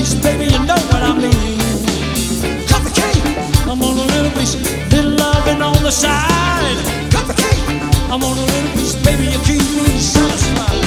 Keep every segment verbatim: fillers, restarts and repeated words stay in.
piece, baby, you know what I mean. Cut the cake. I'm on a little piece, little loving on the side. Cut the cake. I'm on a little piece, baby, you keep me satisfied.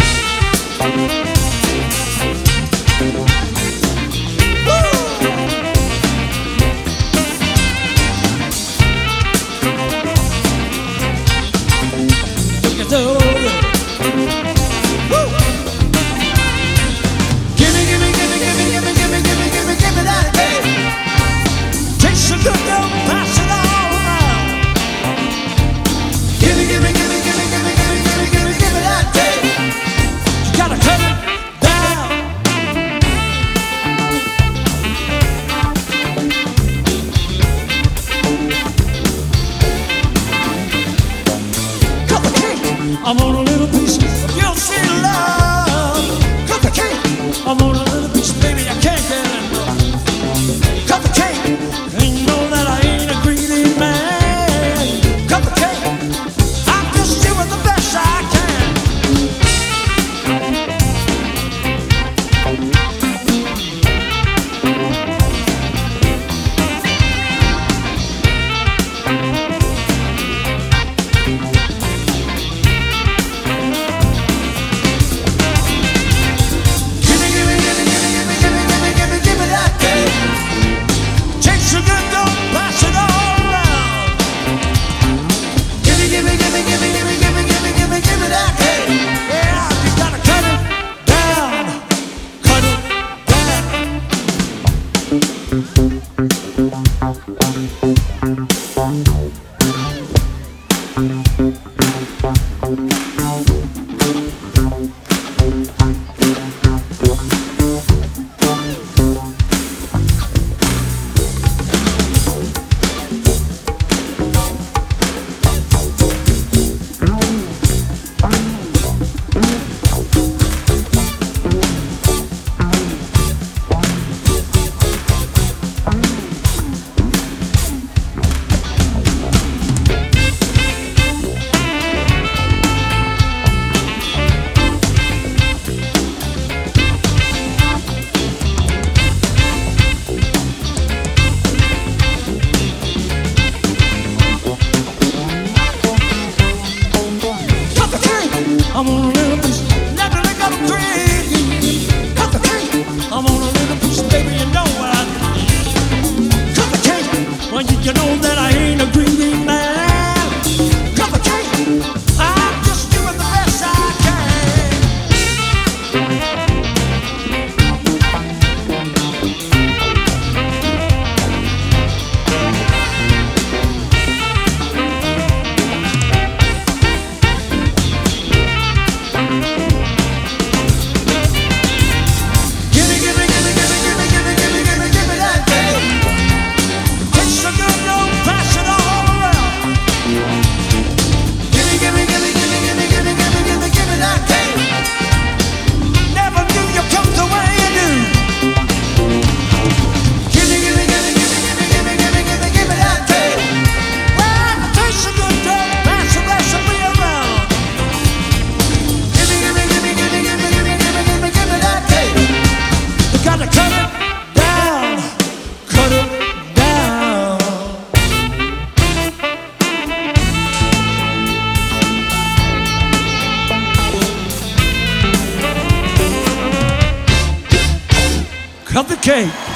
I'm on a little piece of your sweet love. Cut the cake. I'm on a little piece, baby, I can't get enough. Cut the cake. And you know that I ain't a greedy man. Cut the cake. I'm just doing the best I can. I'm on a little piece, let me lick up three. Cut the cake. I'm on a little piece, baby, you know what I mean. Cut the cake. Well, you, you know that I ain't a greedy man. Cut the cake. I'm just doing the best I cut the cake.